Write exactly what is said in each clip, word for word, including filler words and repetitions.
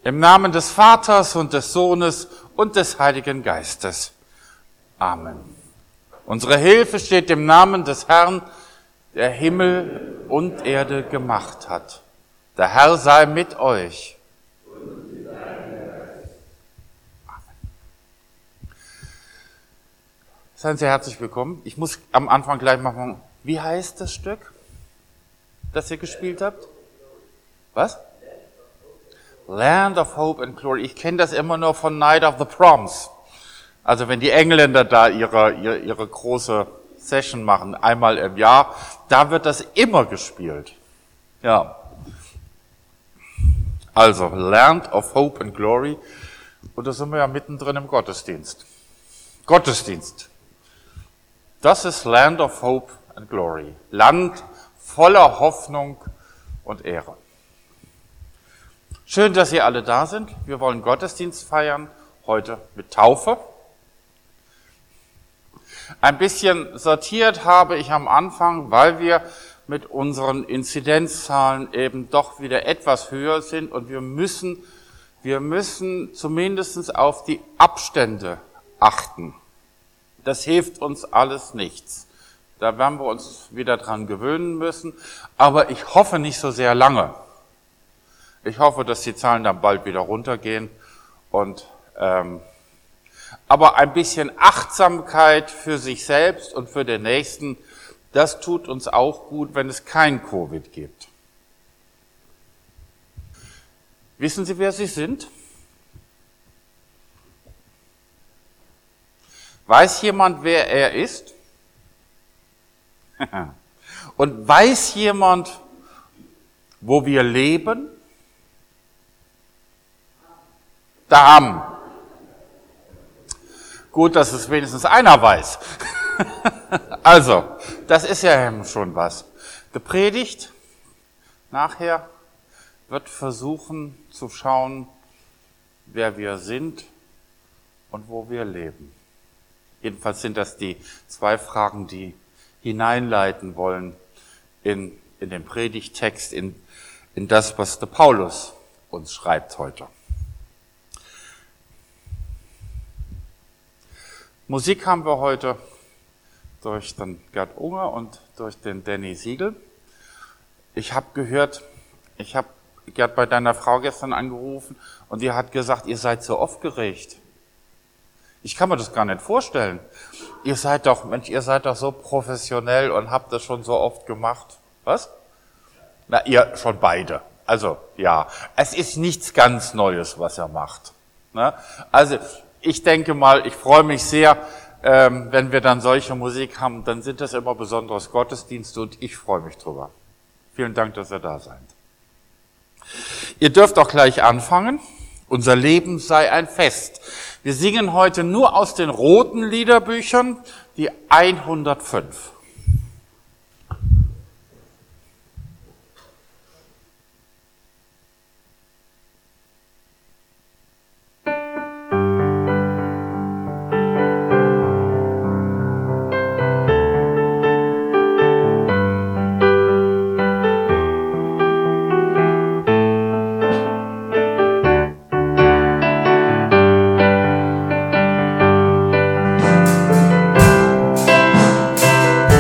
Im Namen des Vaters und des Sohnes und des Heiligen Geistes. Amen. Unsere Hilfe steht im Namen des Herrn, der Himmel und Erde gemacht hat. Der Herr sei mit euch. Seien Sie herzlich willkommen. Ich muss am Anfang gleich machen, wie heißt das Stück, das ihr gespielt habt? Was? Land of Hope and Glory. Ich kenne das immer nur von Night of the Proms. Also wenn die Engländer da ihre, ihre, ihre große Session machen, einmal im Jahr, da wird das immer gespielt. Ja. Also, Land of Hope and Glory. Und da sind wir ja mittendrin im Gottesdienst. Gottesdienst. Das ist Land of Hope and Glory. Land voller Hoffnung und Ehre. Schön, dass Sie alle da sind. Wir wollen Gottesdienst feiern, heute mit Taufe. Ein bisschen sortiert habe ich am Anfang, weil wir mit unseren Inzidenzzahlen eben doch wieder etwas höher sind und wir müssen, wir müssen zumindest auf die Abstände achten. Das hilft uns alles nichts. Da werden wir uns wieder dran gewöhnen müssen, aber ich hoffe nicht so sehr lange. Ich hoffe, dass die Zahlen dann bald wieder runtergehen und ähm, aber ein bisschen Achtsamkeit für sich selbst und für den Nächsten, das tut uns auch gut, wenn es kein Covid gibt. Wissen Sie, wer Sie sind? Weiß jemand, wer er ist? Und weiß jemand, wo wir leben? Da haben. Gut, dass es wenigstens einer weiß. Also, das ist ja schon was. Die Predigt nachher wird versuchen zu schauen, wer wir sind und wo wir leben. Jedenfalls sind das die zwei Fragen, die hineinleiten wollen in, in den Predigttext, in, in das, was der Paulus uns schreibt heute. Musik haben wir heute durch den Gerd Unger und durch den Danny Siegel. Ich habe gehört, ich habe Gerd bei deiner Frau gestern angerufen und die hat gesagt, ihr seid so aufgeregt. Ich kann mir das gar nicht vorstellen. Ihr seid doch, Mensch, ihr seid doch so professionell und habt das schon so oft gemacht. Was? Na, ihr schon beide. Also, ja, es ist nichts ganz Neues, was er macht. Ne? Also, ich denke mal, ich freue mich sehr, ähm, wenn wir dann solche Musik haben, dann sind das immer besonderes Gottesdienste und ich freue mich drüber. Vielen Dank, dass ihr da seid. Ihr dürft auch gleich anfangen. Unser Leben sei ein Fest. Wir singen heute nur aus den roten Liederbüchern, die hundertfünf. Thank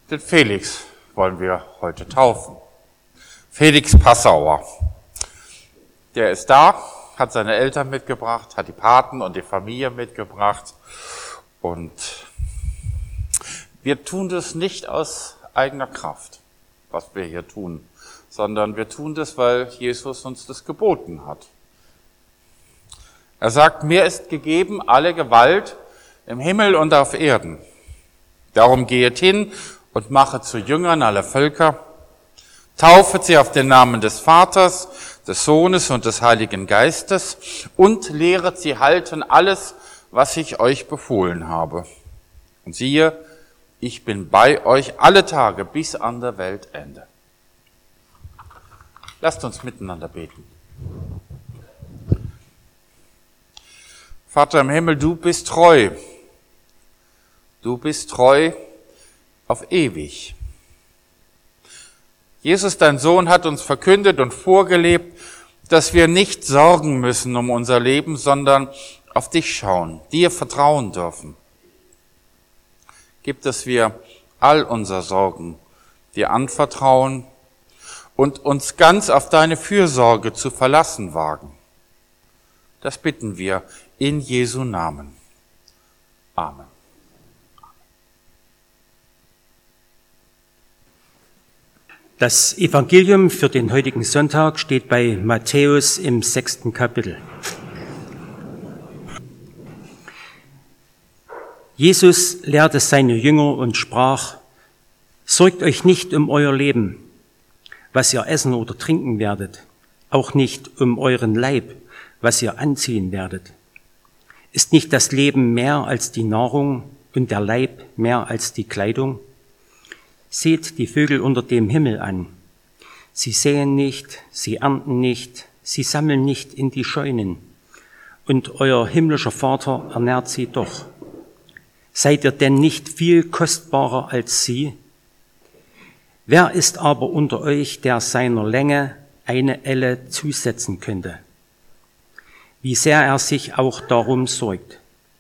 Den Felix wollen wir heute taufen. Felix Passauer. Der ist da, hat seine Eltern mitgebracht, hat die Paten und die Familie mitgebracht. Und wir tun das nicht aus eigener Kraft, was wir hier tun, sondern wir tun das, weil Jesus uns das geboten hat. Er sagt, mir ist gegeben alle Gewalt im Himmel und auf Erden. Darum gehet hin und machet zu Jüngern aller Völker, taufet sie auf den Namen des Vaters, des Sohnes und des Heiligen Geistes und lehret sie halten alles, was ich euch befohlen habe. Und siehe, ich bin bei euch alle Tage bis an der Weltende. Lasst uns miteinander beten. Vater im Himmel, du bist treu. Du bist treu auf ewig. Jesus, dein Sohn, hat uns verkündet und vorgelebt, dass wir nicht sorgen müssen um unser Leben, sondern auf dich schauen, dir vertrauen dürfen. Gib, dass wir all unsere Sorgen dir anvertrauen und uns ganz auf deine Fürsorge zu verlassen wagen. Das bitten wir in Jesu Namen. Amen. Das Evangelium für den heutigen Sonntag steht bei Matthäus im sechsten Kapitel. Jesus lehrte seine Jünger und sprach, sorgt euch nicht um euer Leben, was ihr essen oder trinken werdet, auch nicht um euren Leib, was ihr anziehen werdet. Ist nicht das Leben mehr als die Nahrung und der Leib mehr als die Kleidung? Seht die Vögel unter dem Himmel an. Sie säen nicht, sie ernten nicht, sie sammeln nicht in die Scheunen. Und euer himmlischer Vater ernährt sie doch. Seid ihr denn nicht viel kostbarer als sie? Wer ist aber unter euch, der seiner Länge eine Elle zusetzen könnte? Wie sehr er sich auch darum sorgt.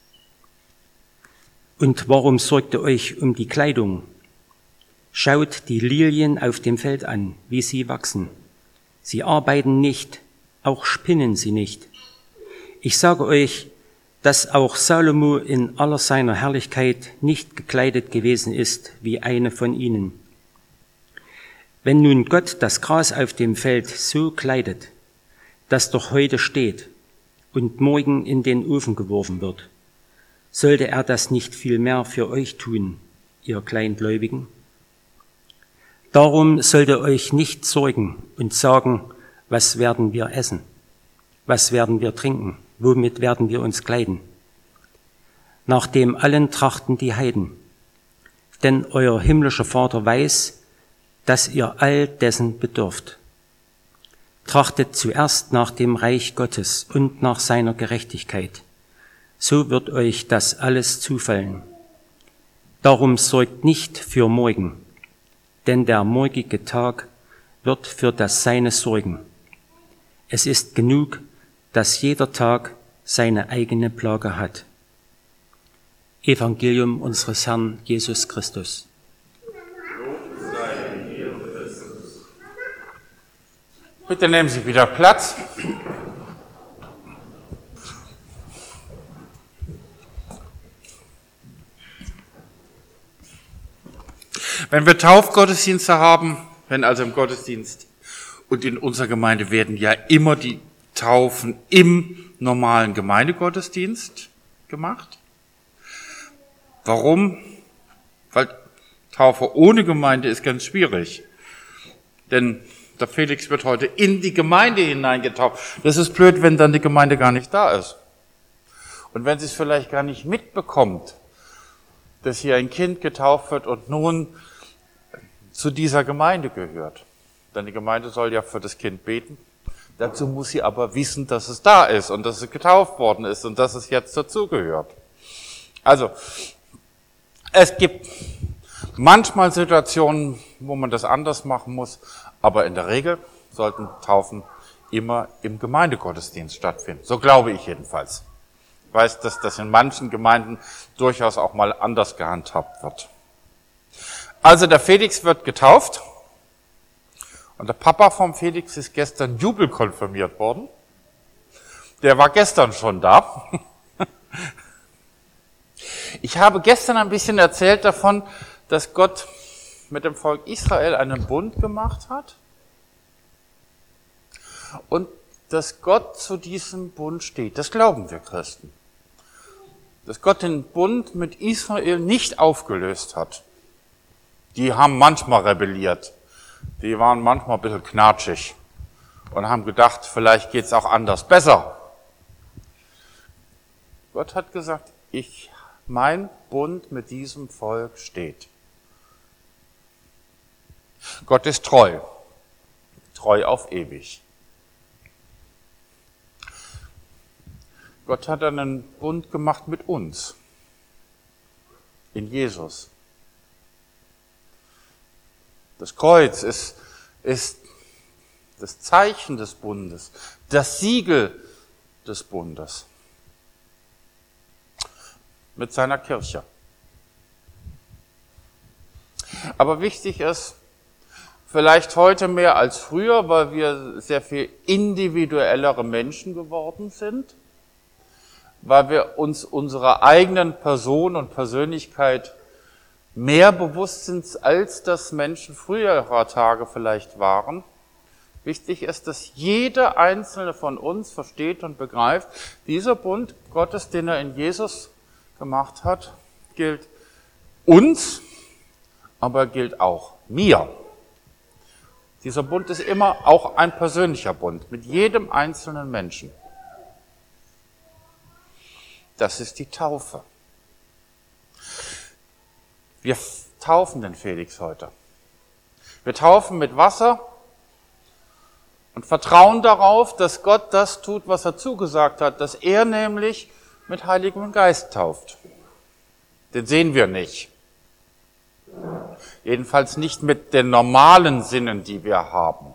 Und warum sorgt ihr euch um die Kleidung? Schaut die Lilien auf dem Feld an, wie sie wachsen. Sie arbeiten nicht, auch spinnen sie nicht. Ich sage euch, dass auch Salomo in aller seiner Herrlichkeit nicht gekleidet gewesen ist wie eine von ihnen. Wenn nun Gott das Gras auf dem Feld so kleidet, das doch heute steht und morgen in den Ofen geworfen wird, sollte er das nicht viel mehr für euch tun, ihr Kleingläubigen? Darum sollt ihr euch nicht sorgen und sagen, was werden wir essen? Was werden wir trinken? Womit werden wir uns kleiden? Nach dem allen trachten die Heiden. Denn euer himmlischer Vater weiß, dass ihr all dessen bedürft. Trachtet zuerst nach dem Reich Gottes und nach seiner Gerechtigkeit. So wird euch das alles zufallen. Darum sorgt nicht für morgen, denn der morgige Tag wird für das Seine sorgen. Es ist genug, dass jeder Tag seine eigene Plage hat. Evangelium unseres Herrn Jesus Christus. Bitte nehmen Sie wieder Platz. Wenn wir Taufgottesdienste haben, wenn also im Gottesdienst und in unserer Gemeinde werden ja immer die Taufen im normalen Gemeindegottesdienst gemacht. Warum? Weil Taufe ohne Gemeinde ist ganz schwierig. Denn der Felix wird heute in die Gemeinde hineingetauft. Das ist blöd, wenn dann die Gemeinde gar nicht da ist. Und wenn sie es vielleicht gar nicht mitbekommt, dass hier ein Kind getauft wird und nun zu dieser Gemeinde gehört. Denn die Gemeinde soll ja für das Kind beten. Dazu muss sie aber wissen, dass es da ist und dass es getauft worden ist und dass es jetzt dazugehört. Also, es gibt manchmal Situationen, wo man das anders machen muss, aber in der Regel sollten Taufen immer im Gemeindegottesdienst stattfinden. So glaube ich jedenfalls. Ich weiß, dass das in manchen Gemeinden durchaus auch mal anders gehandhabt wird. Also der Felix wird getauft und der Papa vom Felix ist gestern jubelkonfirmiert worden. Der war gestern schon da. Ich habe gestern ein bisschen erzählt davon, dass Gott mit dem Volk Israel einen Bund gemacht hat und dass Gott zu diesem Bund steht. Das glauben wir Christen. Dass Gott den Bund mit Israel nicht aufgelöst hat. Die haben manchmal rebelliert. Die waren manchmal ein bisschen knatschig und haben gedacht, vielleicht geht's auch anders besser. Gott hat gesagt, ich, mein Bund mit diesem Volk steht. Gott ist treu. Treu auf ewig. Gott hat einen Bund gemacht mit uns. In Jesus. Das Kreuz ist, ist das Zeichen des Bundes, das Siegel des Bundes mit seiner Kirche. Aber wichtig ist, vielleicht heute mehr als früher, weil wir sehr viel individuellere Menschen geworden sind, weil wir uns unserer eigenen Person und Persönlichkeit mehr bewusst sind, als das Menschen früherer Tage vielleicht waren. Wichtig ist, dass jeder einzelne von uns versteht und begreift, dieser Bund Gottes, den er in Jesus gemacht hat, gilt uns, aber gilt auch mir. Dieser Bund ist immer auch ein persönlicher Bund mit jedem einzelnen Menschen. Das ist die Taufe. Wir taufen den Felix heute. Wir taufen mit Wasser und vertrauen darauf, dass Gott das tut, was er zugesagt hat, dass er nämlich mit Heiligem Geist tauft. Den sehen wir nicht. Jedenfalls nicht mit den normalen Sinnen, die wir haben.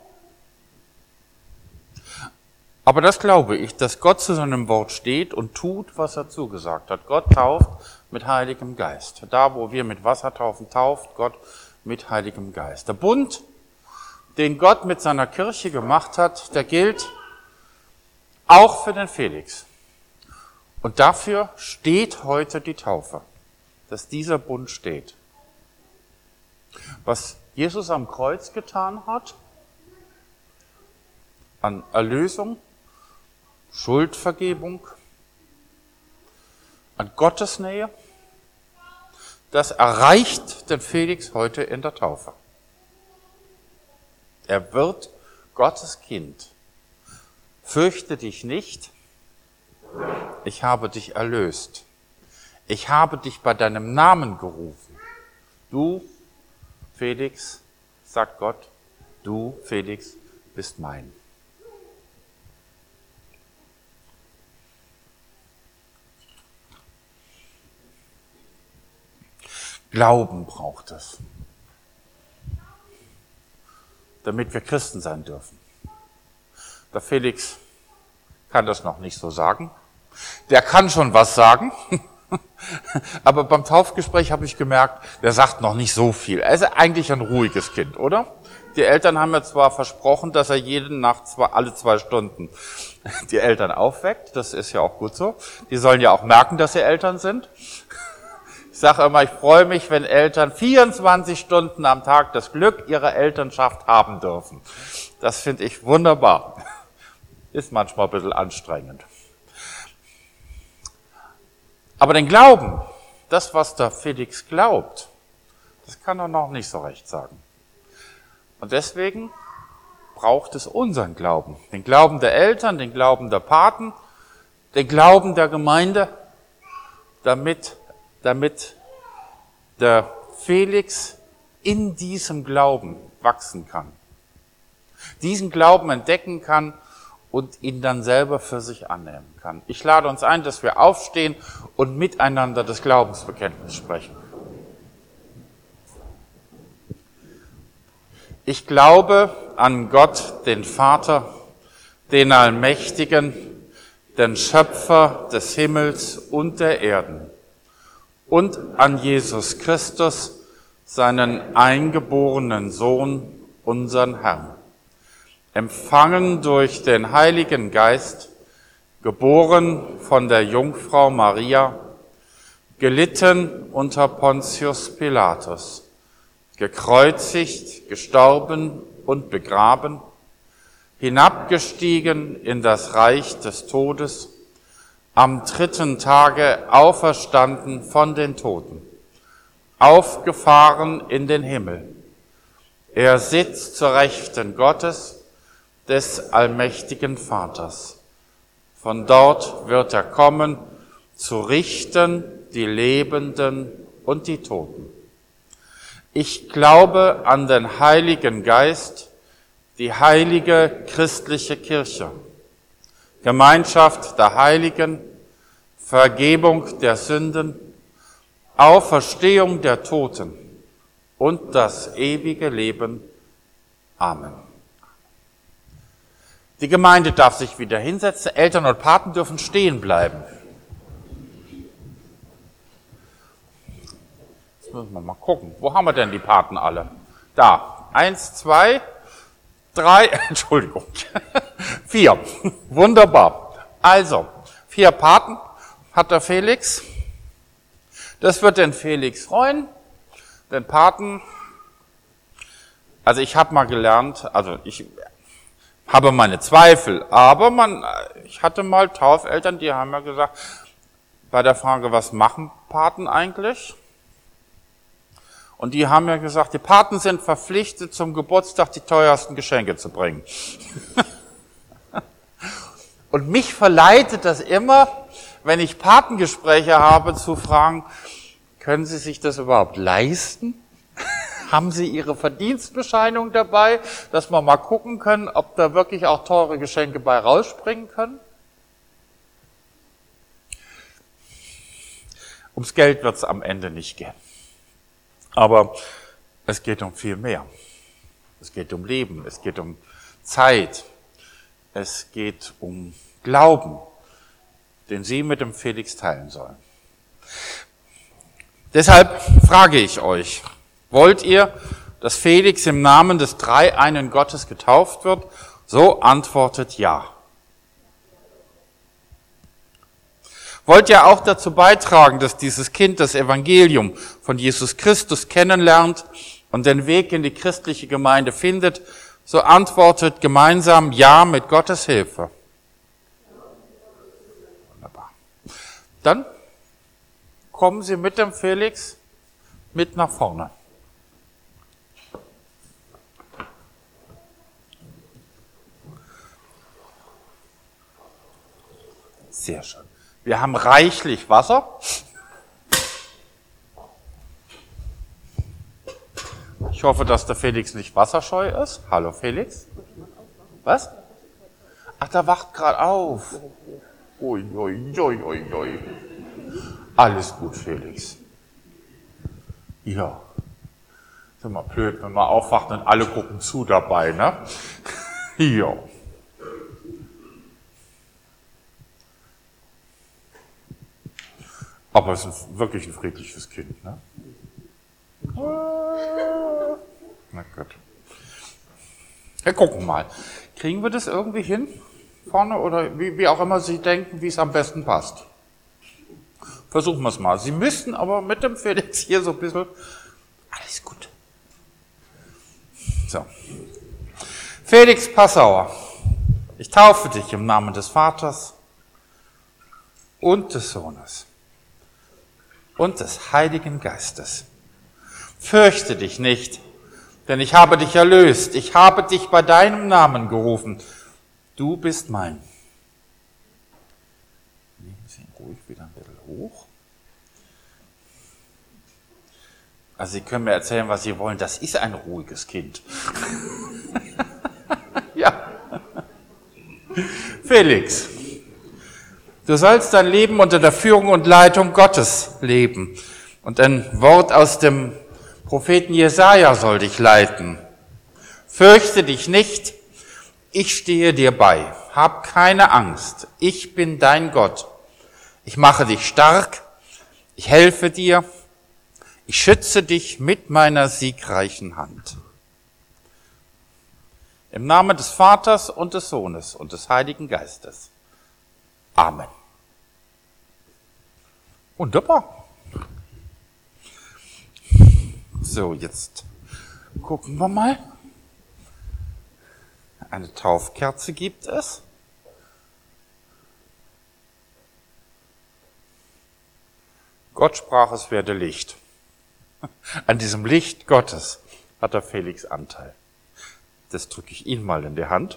Aber das glaube ich, dass Gott zu seinem Wort steht und tut, was er zugesagt hat. Gott tauft mit Heiligem Geist. Da, wo wir mit Wasser taufen, tauft Gott mit Heiligem Geist. Der Bund, den Gott mit seiner Kirche gemacht hat, der gilt auch für den Felix. Und dafür steht heute die Taufe, dass dieser Bund steht. Was Jesus am Kreuz getan hat, an Erlösung, Schuldvergebung, an Gottesnähe, das erreicht den Felix heute in der Taufe. Er wird Gottes Kind. Fürchte dich nicht, ich habe dich erlöst. Ich habe dich bei deinem Namen gerufen. Du, Felix, sagt Gott, du, Felix, bist mein. Glauben braucht es, damit wir Christen sein dürfen. Der Felix kann das noch nicht so sagen. Der kann schon was sagen, aber beim Taufgespräch habe ich gemerkt, der sagt noch nicht so viel. Er ist eigentlich ein ruhiges Kind, oder? Die Eltern haben ja zwar versprochen, dass er jede Nacht zwar alle zwei Stunden die Eltern aufweckt. Das ist ja auch gut so. Die sollen ja auch merken, dass sie Eltern sind. Ich sage immer, ich freue mich, wenn Eltern vierundzwanzig Stunden am Tag das Glück ihrer Elternschaft haben dürfen. Das finde ich wunderbar. Ist manchmal ein bisschen anstrengend. Aber den Glauben, das, was der Felix glaubt, das kann er noch nicht so recht sagen. Und deswegen braucht es unseren Glauben. Den Glauben der Eltern, den Glauben der Paten, den Glauben der Gemeinde, damit damit der Felix in diesem Glauben wachsen kann, diesen Glauben entdecken kann und ihn dann selber für sich annehmen kann. Ich lade uns ein, dass wir aufstehen und miteinander das Glaubensbekenntnis sprechen. Ich glaube an Gott, den Vater, den Allmächtigen, den Schöpfer des Himmels und der Erden, und an Jesus Christus, seinen eingeborenen Sohn, unseren Herrn, empfangen durch den Heiligen Geist, geboren von der Jungfrau Maria, gelitten unter Pontius Pilatus, gekreuzigt, gestorben und begraben, hinabgestiegen in das Reich des Todes, am dritten Tage auferstanden von den Toten, aufgefahren in den Himmel. Er sitzt zur Rechten Gottes, des allmächtigen Vaters. Von dort wird er kommen, zu richten die Lebenden und die Toten. Ich glaube an den Heiligen Geist, die heilige christliche Kirche, Gemeinschaft der Heiligen, Vergebung der Sünden, Auferstehung der Toten und das ewige Leben. Amen. Die Gemeinde darf sich wieder hinsetzen, Eltern und Paten dürfen stehen bleiben. Jetzt müssen wir mal gucken, wo haben wir denn die Paten alle? Da, eins, zwei, drei, Entschuldigung, vier, wunderbar. Also, vier Paten hat der Felix. Das wird den Felix freuen, den Paten. Also ich habe mal gelernt, also ich habe meine Zweifel, aber man, ich hatte mal Taufeltern, die haben ja gesagt, bei der Frage, was machen Paten eigentlich? Und die haben ja gesagt, die Paten sind verpflichtet, zum Geburtstag die teuersten Geschenke zu bringen. Und mich verleitet das immer, wenn ich Patengespräche habe, zu fragen, können Sie sich das überhaupt leisten? Haben Sie Ihre Verdienstbescheinigung dabei, dass wir mal gucken können, ob da wirklich auch teure Geschenke bei rausspringen können? Ums Geld wird es am Ende nicht gehen. Aber es geht um viel mehr. Es geht um Leben, es geht um Zeit, es geht um Glauben, den Sie mit dem Felix teilen sollen. Deshalb frage ich euch, wollt ihr, dass Felix im Namen des dreieinen Gottes getauft wird? So antwortet ja. Wollt ihr auch dazu beitragen, dass dieses Kind das Evangelium von Jesus Christus kennenlernt und den Weg in die christliche Gemeinde findet? So antwortet gemeinsam ja mit Gottes Hilfe. Wunderbar. Dann kommen Sie mit dem Felix mit nach vorne. Sehr schön. Wir haben reichlich Wasser. Ich hoffe, dass der Felix nicht wasserscheu ist. Hallo Felix. Was? Ach, der wacht gerade auf. Ui, ui, ui, ui, ui. Alles gut, Felix. Ja. Ist immer blöd, wenn man aufwacht und alle gucken zu dabei, ne? Ja. Aber es ist wirklich ein friedliches Kind, ne? Na gut. Wir gucken mal. Kriegen wir das irgendwie hin? Vorne oder wie, wie auch immer Sie denken, wie es am besten passt. Versuchen wir es mal. Sie müssten aber mit dem Felix hier so ein bisschen... Alles gut. So. Felix Passauer, ich taufe dich im Namen des Vaters und des Sohnes und des Heiligen Geistes. Fürchte dich nicht, denn ich habe dich erlöst. Ich habe dich bei deinem Namen gerufen. Du bist mein. Nehmen Sie ihn ruhig wieder ein bisschen hoch. Also Sie können mir erzählen, was Sie wollen. Das ist ein ruhiges Kind. Ja. Felix, du sollst dein Leben unter der Führung und Leitung Gottes leben. Und ein Wort aus dem Propheten Jesaja soll dich leiten. Fürchte dich nicht, ich stehe dir bei. Hab keine Angst, ich bin dein Gott. Ich mache dich stark, ich helfe dir, Ich schütze dich mit meiner siegreichen Hand. Im Namen des Vaters und des Sohnes und des Heiligen Geistes. Amen. Wunderbar. So, jetzt gucken wir mal. Eine Taufkerze gibt es. Gott sprach, es werde Licht. An diesem Licht Gottes hat der Felix Anteil. Das drücke ich ihm mal in die Hand.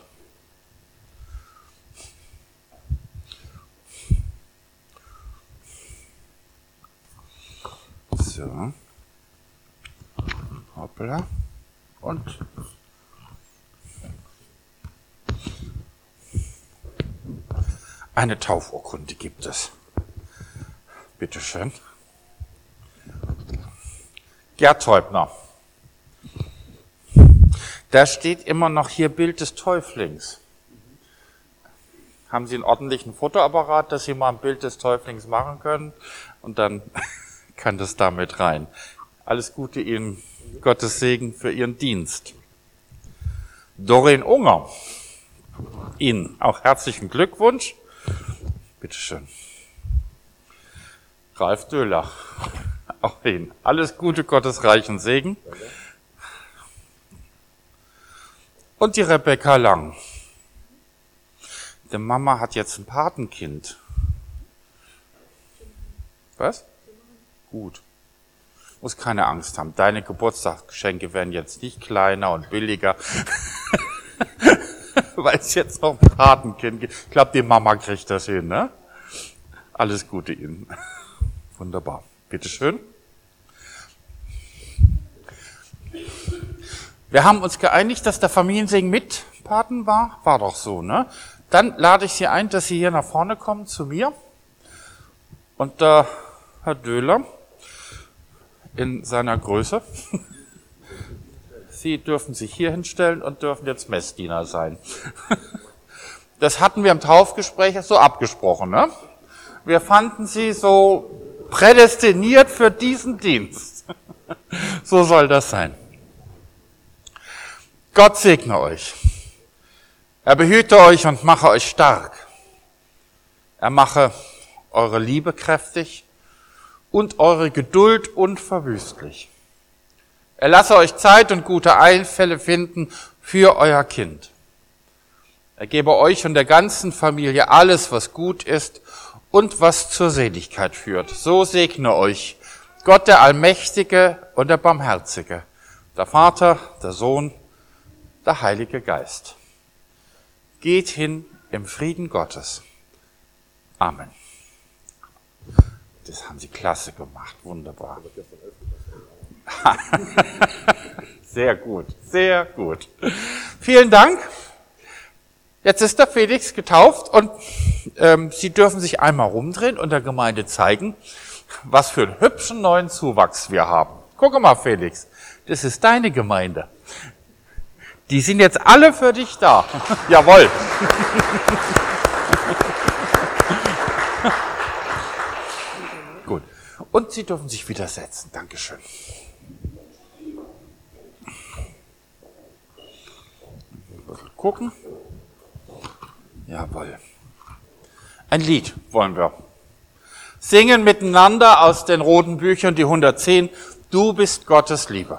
So. Hoppla. Und eine Taufurkunde gibt es. Bitte schön. Gerd Teubner. Da steht immer noch hier Bild des Täuflings. Haben Sie einen ordentlichen Fotoapparat, dass Sie mal ein Bild des Täuflings machen können? Und dann kann das damit rein. Alles Gute Ihnen, Gottes Segen für Ihren Dienst. Doreen Unger. Ihnen auch herzlichen Glückwunsch. Bitte schön. Ralf Döhler. Auch Ihnen alles Gute, Gottes reichen Segen. Und die Rebecca Lang. Die Mama hat jetzt ein Patenkind. Was? Gut. Muss keine Angst haben. Deine Geburtstagsgeschenke werden jetzt nicht kleiner und billiger, weil es jetzt noch ein Patenkind gibt. Ich glaube, die Mama kriegt das hin, ne? Alles Gute Ihnen. Wunderbar. Bitteschön. Wir haben uns geeinigt, dass der Familiensegen mit Paten war. War doch so, ne? Dann lade ich Sie ein, dass Sie hier nach vorne kommen zu mir. Und der Herr Döhler in seiner Größe. Sie dürfen sich hier hinstellen und dürfen jetzt Messdiener sein. Das hatten wir im Taufgespräch so abgesprochen, ne? Wir fanden Sie so prädestiniert für diesen Dienst. So soll das sein. Gott segne euch. Er behüte euch und mache euch stark. Er mache eure Liebe kräftig und eure Geduld unverwüstlich. Er lasse euch Zeit und gute Einfälle finden für euer Kind. Er gebe euch und der ganzen Familie alles, was gut ist und was zur Seligkeit führt. So segne euch Gott, der Allmächtige und der Barmherzige, der Vater, der Sohn, der Heilige Geist. Geht hin im Frieden Gottes. Amen. Das haben Sie klasse gemacht, wunderbar. Sehr gut, sehr gut. Vielen Dank. Jetzt ist der Felix getauft und ähm, Sie dürfen sich einmal rumdrehen und der Gemeinde zeigen, was für einen hübschen neuen Zuwachs wir haben. Guck mal, Felix, das ist deine Gemeinde. Die sind jetzt alle für dich da. Jawohl. Gut. Und Sie dürfen sich wieder setzen. Dankeschön. Gucken. Jawohl. Ein Lied wollen wir singen miteinander aus den roten Büchern, die hundertzehn. Du bist Gottes Liebe.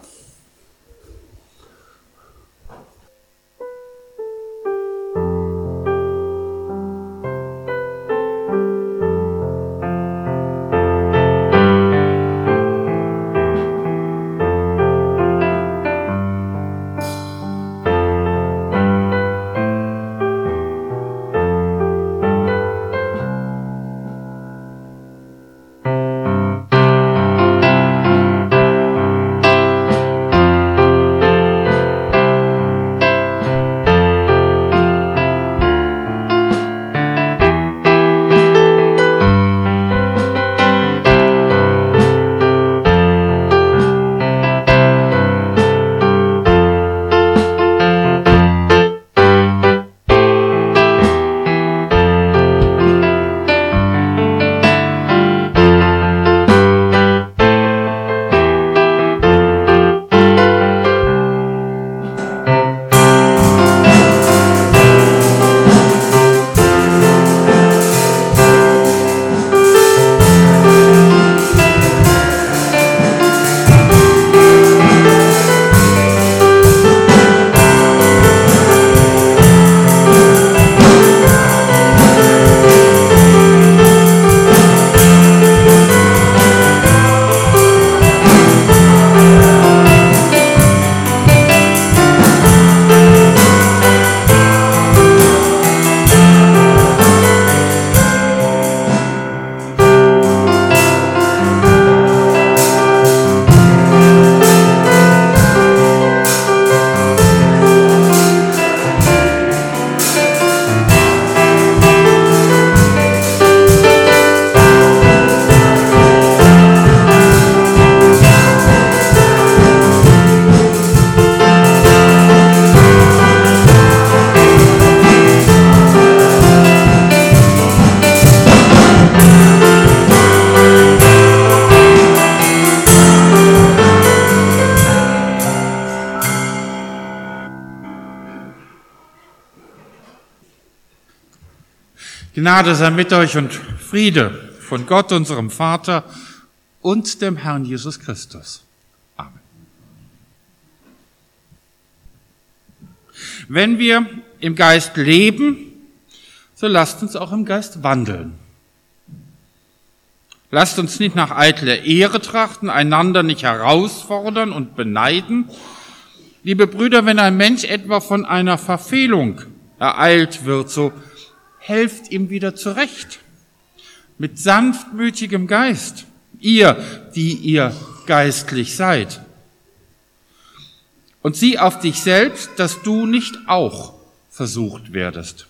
Gnade sei mit euch und Friede von Gott, unserem Vater und dem Herrn Jesus Christus. Amen. Wenn wir im Geist leben, so lasst uns auch im Geist wandeln. Lasst uns nicht nach eitler Ehre trachten, einander nicht herausfordern und beneiden. Liebe Brüder, wenn ein Mensch etwa von einer Verfehlung ereilt wird, so helft ihm wieder zurecht. Mit sanftmütigem Geist, ihr, die ihr geistlich seid. Und sieh auf dich selbst, dass du nicht auch versucht werdest.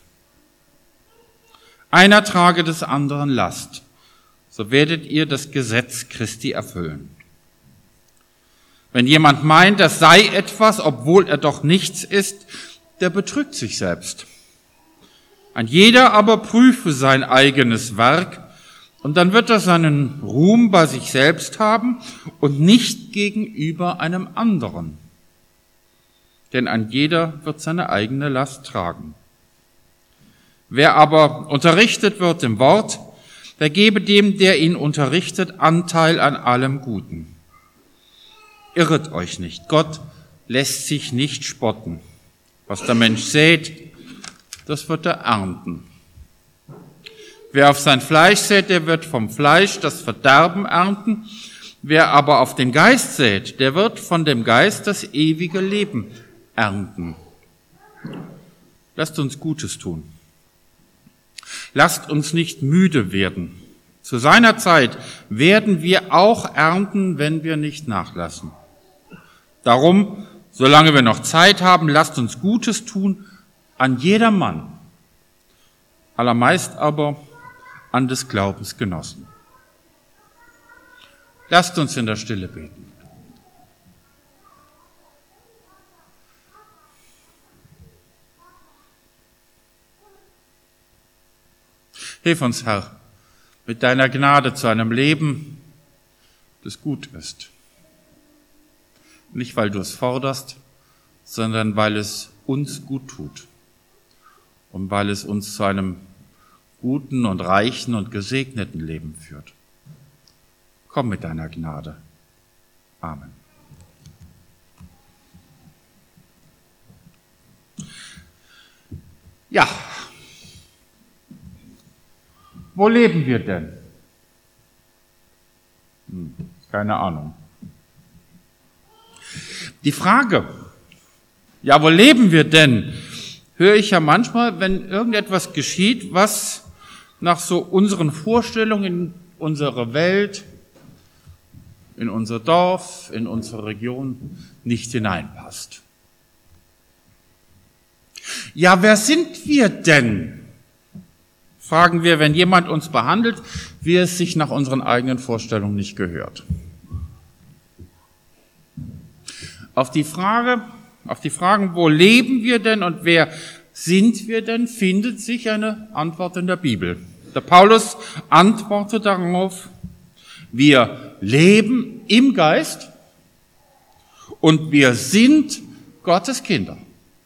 Einer trage des anderen Last, so werdet ihr das Gesetz Christi erfüllen. Wenn jemand meint, das sei etwas, obwohl er doch nichts ist, der betrügt sich selbst. Ein jeder aber prüfe sein eigenes Werk, und dann wird er seinen Ruhm bei sich selbst haben und nicht gegenüber einem anderen. Denn ein jeder wird seine eigene Last tragen. Wer aber unterrichtet wird im Wort, der gebe dem, der ihn unterrichtet, Anteil an allem Guten. Irret euch nicht, Gott lässt sich nicht spotten. Was der Mensch sät, das wird er ernten. Wer auf sein Fleisch sät, der wird vom Fleisch das Verderben ernten. Wer aber auf den Geist sät, der wird von dem Geist das ewige Leben ernten. Lasst uns Gutes tun. Lasst uns nicht müde werden. Zu seiner Zeit werden wir auch ernten, wenn wir nicht nachlassen. Darum, solange wir noch Zeit haben, lasst uns Gutes tun an jedermann, allermeist aber an des Glaubens Genossen. Lasst uns in der Stille beten. Hilf uns, Herr, mit deiner Gnade zu einem Leben, das gut ist. Nicht, weil du es forderst, sondern weil es uns gut tut und weil es uns zu einem guten und reichen und gesegneten Leben führt. Komm mit deiner Gnade. Amen. Ja, wo leben wir denn? Hm, keine Ahnung. Die Frage, ja, wo leben wir denn, höre ich ja manchmal, wenn irgendetwas geschieht, was nach so unseren Vorstellungen in unsere Welt, in unser Dorf, in unsere Region nicht hineinpasst. Ja, wer sind wir denn? Fragen wir, wenn jemand uns behandelt, wie es sich nach unseren eigenen Vorstellungen nicht gehört. Auf die Frage, auf die Fragen, wo leben wir denn und wer sind wir denn, findet sich eine Antwort in der Bibel. Der Paulus antwortet darauf, wir leben im Geist und wir sind Gottes Kinder.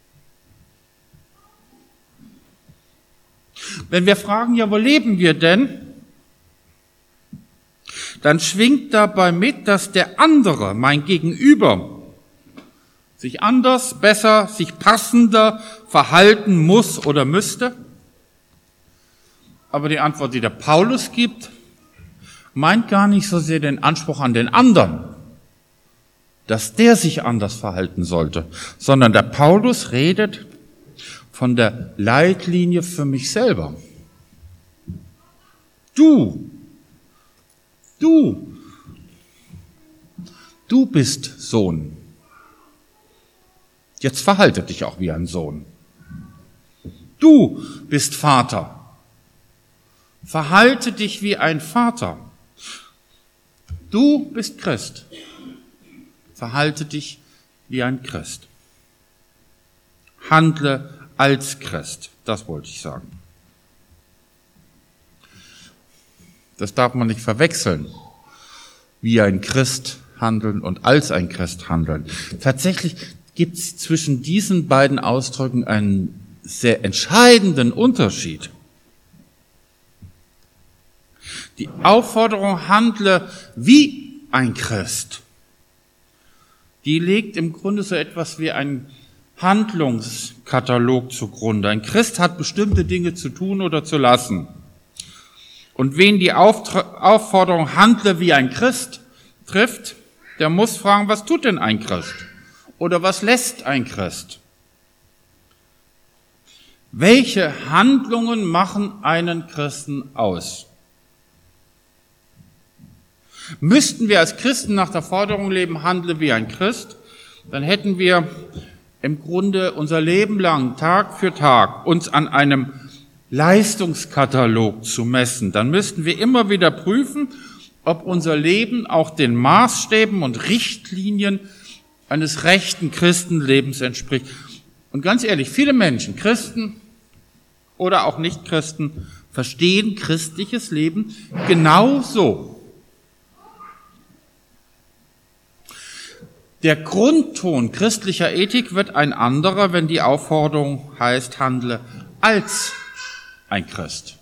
Wenn wir fragen, ja, wo leben wir denn? Dann schwingt dabei mit, dass der andere, mein Gegenüber, sich anders, besser, sich passender verhalten muss oder müsste. Aber die Antwort, die der Paulus gibt, meint gar nicht so sehr den Anspruch an den anderen, dass der sich anders verhalten sollte, sondern der Paulus redet von der Leitlinie für mich selber. Du, du, du bist Sohn. Jetzt verhalte dich auch wie ein Sohn. Du bist Vater. Verhalte dich wie ein Vater. Du bist Christ. Verhalte dich wie ein Christ. Handle als Christ. Das wollte ich sagen. Das darf man nicht verwechseln. Wie ein Christ handeln und als ein Christ handeln. Tatsächlich gibt es zwischen diesen beiden Ausdrücken einen sehr entscheidenden Unterschied. Die Aufforderung, handle wie ein Christ, die legt im Grunde so etwas wie einen Handlungskatalog zugrunde. Ein Christ hat bestimmte Dinge zu tun oder zu lassen. Und wen die Aufforderung, handle wie ein Christ, trifft, der muss fragen, was tut denn ein Christ? Oder was lässt ein Christ? Welche Handlungen machen einen Christen aus? Müssten wir als Christen nach der Forderung leben, handle wie ein Christ, dann hätten wir im Grunde unser Leben lang, Tag für Tag, uns an einem Leistungskatalog zu messen. Dann müssten wir immer wieder prüfen, ob unser Leben auch den Maßstäben und Richtlinien eines rechten Christenlebens entspricht. Und ganz ehrlich, viele Menschen, Christen oder auch Nicht-Christen, verstehen christliches Leben genauso. Der Grundton christlicher Ethik wird ein anderer, wenn die Aufforderung heißt, handle als ein Christ.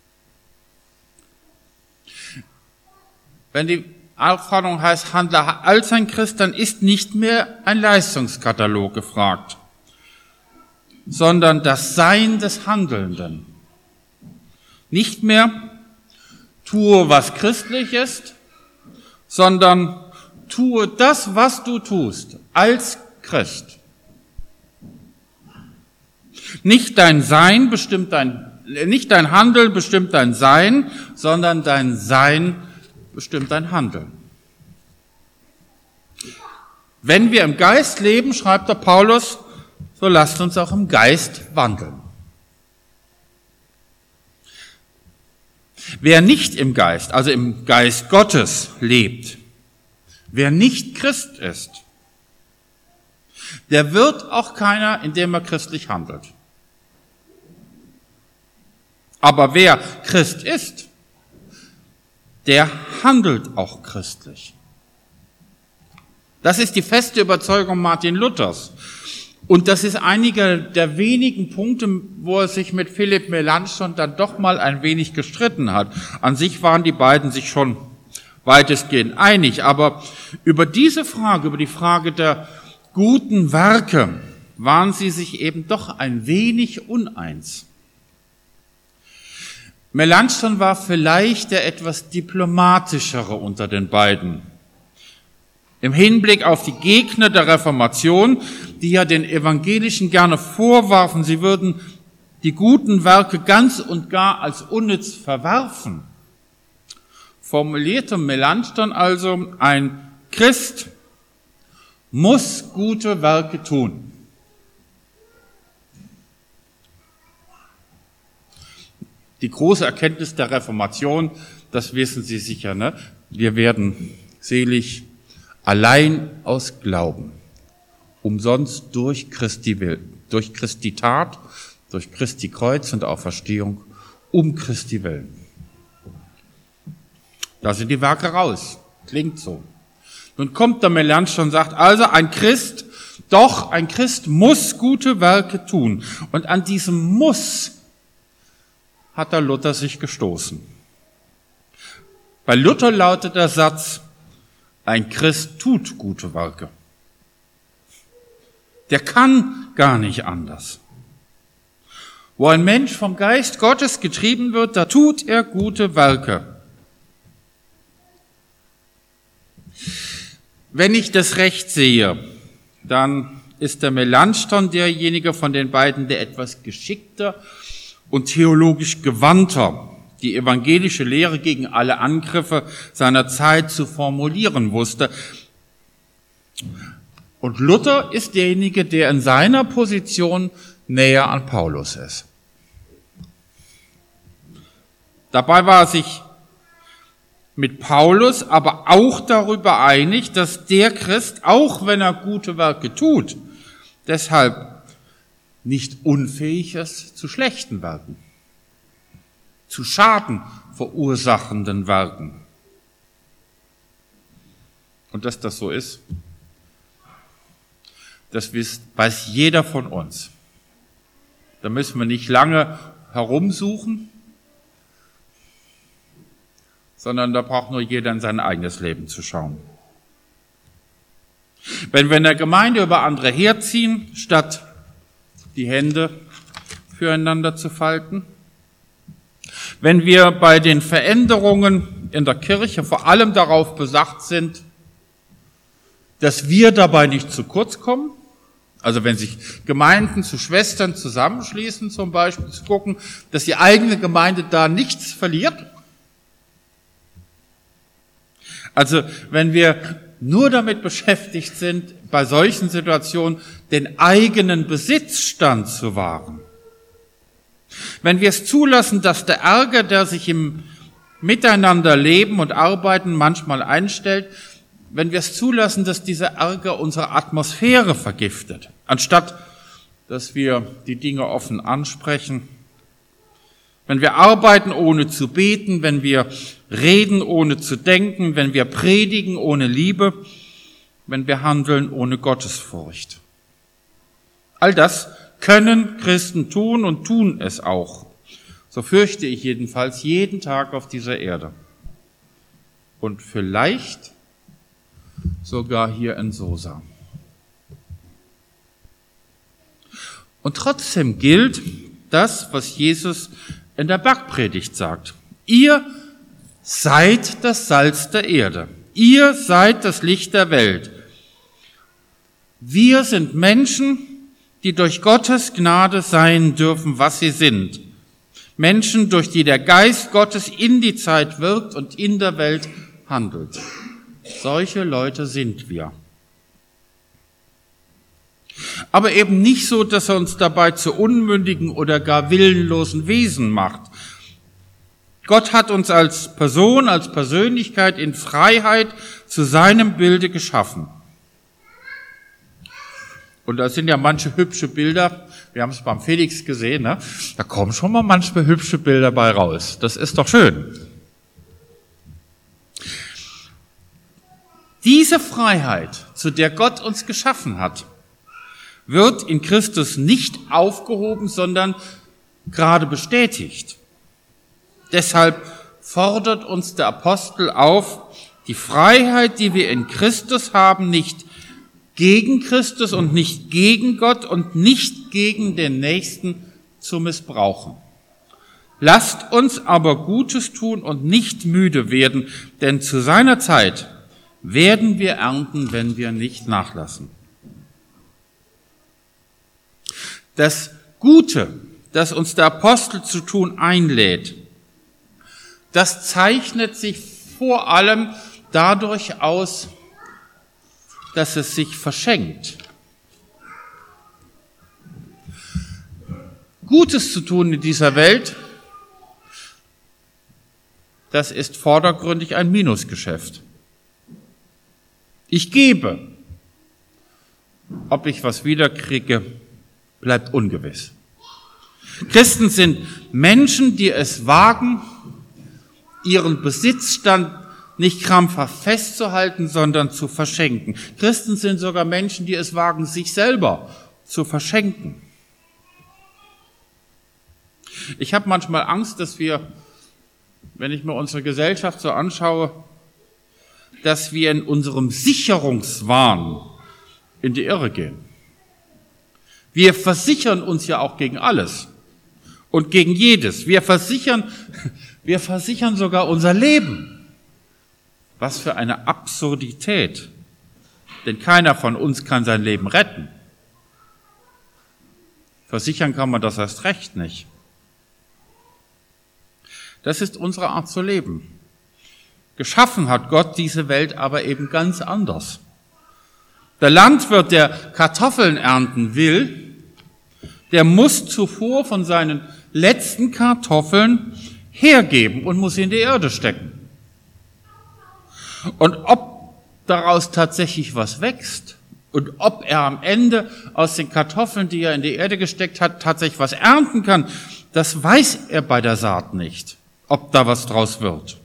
Wenn die Aufforderung heißt, handle als ein Christ, dann ist nicht mehr ein Leistungskatalog gefragt, sondern das Sein des Handelnden. Nicht mehr tue, was christlich ist, sondern tue das, was du tust, als Christ. Nicht dein Sein bestimmt dein, nicht dein Handeln bestimmt dein Sein, sondern dein Sein bestimmt dein Handeln. Wenn wir im Geist leben, schreibt der Paulus, so lasst uns auch im Geist wandeln. Wer nicht im Geist, also im Geist Gottes lebt, wer nicht Christ ist, der wird auch keiner, indem er christlich handelt. Aber wer Christ ist, der handelt auch christlich. Das ist die feste Überzeugung Martin Luthers. Und das ist einer der wenigen Punkte, wo er sich mit Philipp Melanchthon dann doch mal ein wenig gestritten hat. An sich waren die beiden sich schon weitestgehend einig, aber über diese Frage, über die Frage der guten Werke, waren sie sich eben doch ein wenig uneins. Melanchthon war vielleicht der etwas diplomatischere unter den beiden. Im Hinblick auf die Gegner der Reformation, die ja den Evangelischen gerne vorwarfen, sie würden die guten Werke ganz und gar als unnütz verwerfen, formulierte Melanchthon also, ein Christ muss gute Werke tun. Die große Erkenntnis der Reformation, das wissen Sie sicher, ne? Wir werden selig allein aus Glauben, umsonst durch Christi Willen, durch Christi Tat, durch Christi Kreuz und Auferstehung, um Christi Willen. Da sind die Werke raus. Klingt so. Nun kommt der Melanchthon und sagt, also ein Christ, doch ein Christ muss gute Werke tun. Und an diesem Muss hat der Luther sich gestoßen. Bei Luther lautet der Satz, ein Christ tut gute Werke. Der kann gar nicht anders. Wo ein Mensch vom Geist Gottes getrieben wird, da tut er gute Werke. Wenn ich das recht sehe, dann ist der Melanchthon derjenige von den beiden, der etwas geschickter und theologisch gewandter die evangelische Lehre gegen alle Angriffe seiner Zeit zu formulieren wusste. Und Luther ist derjenige, der in seiner Position näher an Paulus ist. Dabei war er sich mit Paulus aber auch darüber einig, dass der Christ, auch wenn er gute Werke tut, deshalb nicht unfähig ist zu schlechten Werken, zu Schaden verursachenden Werken. Und dass das so ist, das weiß jeder von uns. Da müssen wir nicht lange herumsuchen. sondern da braucht nur jeder in sein eigenes Leben zu schauen. Wenn wir in der Gemeinde über andere herziehen, statt die Hände füreinander zu falten, wenn wir bei den Veränderungen in der Kirche vor allem darauf bedacht sind, dass wir dabei nicht zu kurz kommen, also wenn sich Gemeinden zu Schwestern zusammenschließen, zum Beispiel zu gucken, dass die eigene Gemeinde da nichts verliert. Also wenn wir nur damit beschäftigt sind, bei solchen Situationen den eigenen Besitzstand zu wahren. Wenn wir es zulassen, dass der Ärger, der sich im Miteinander leben und arbeiten manchmal einstellt, wenn wir es zulassen, dass dieser Ärger unsere Atmosphäre vergiftet, anstatt dass wir die Dinge offen ansprechen, wenn wir arbeiten, ohne zu beten, wenn wir reden, ohne zu denken, wenn wir predigen, ohne Liebe, wenn wir handeln, ohne Gottesfurcht. All das können Christen tun und tun es auch. So fürchte ich jedenfalls jeden Tag auf dieser Erde. Und vielleicht sogar hier in Sosa. Und trotzdem gilt das, was Jesus in der Bergpredigt sagt. Ihr seid das Salz der Erde. Ihr seid das Licht der Welt. Wir sind Menschen, die durch Gottes Gnade sein dürfen, was sie sind. Menschen, durch die der Geist Gottes in die Zeit wirkt und in der Welt handelt. Solche Leute sind wir. Aber eben nicht so, dass er uns dabei zu unmündigen oder gar willenlosen Wesen macht. Gott hat uns als Person, als Persönlichkeit in Freiheit zu seinem Bilde geschaffen. Und da sind ja manche hübsche Bilder, wir haben es beim Felix gesehen, ne? Da kommen schon mal manchmal hübsche Bilder bei raus. Das ist doch schön. Diese Freiheit, zu der Gott uns geschaffen hat, wird in Christus nicht aufgehoben, sondern gerade bestätigt. Deshalb fordert uns der Apostel auf, die Freiheit, die wir in Christus haben, nicht gegen Christus und nicht gegen Gott und nicht gegen den Nächsten zu missbrauchen. Lasst uns aber Gutes tun und nicht müde werden, denn zu seiner Zeit werden wir ernten, wenn wir nicht nachlassen. Das Gute, das uns der Apostel zu tun einlädt, das zeichnet sich vor allem dadurch aus, dass es sich verschenkt. Gutes zu tun in dieser Welt, das ist vordergründig ein Minusgeschäft. Ich gebe. Ob ich was wiederkriege, bleibt ungewiss. Christen sind Menschen, die es wagen, ihren Besitzstand nicht krampfhaft festzuhalten, sondern zu verschenken. Christen sind sogar Menschen, die es wagen, sich selber zu verschenken. Ich habe manchmal Angst, dass wir, wenn ich mir unsere Gesellschaft so anschaue, dass wir in unserem Sicherungswahn in die Irre gehen. Wir versichern uns ja auch gegen alles und gegen jedes. Wir versichern, wir versichern sogar unser Leben. Was für eine Absurdität. Denn keiner von uns kann sein Leben retten. Versichern kann man das erst recht nicht. Das ist unsere Art zu leben. Geschaffen hat Gott diese Welt aber eben ganz anders. Der Landwirt, der Kartoffeln ernten will, der muss zuvor von seinen letzten Kartoffeln hergeben und muss sie in die Erde stecken. Und ob daraus tatsächlich was wächst und ob er am Ende aus den Kartoffeln, die er in die Erde gesteckt hat, tatsächlich was ernten kann, das weiß er bei der Saat nicht, ob da was draus wird.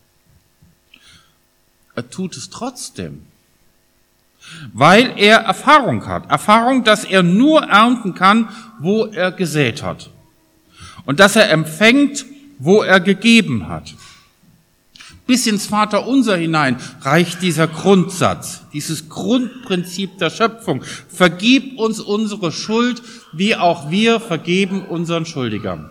Er tut es trotzdem, weil er Erfahrung hat. Erfahrung, dass er nur ernten kann, wo er gesät hat. Und dass er empfängt, wo er gegeben hat. Bis ins Vaterunser hinein reicht dieser Grundsatz, dieses Grundprinzip der Schöpfung. Vergib uns unsere Schuld, wie auch wir vergeben unseren Schuldigern.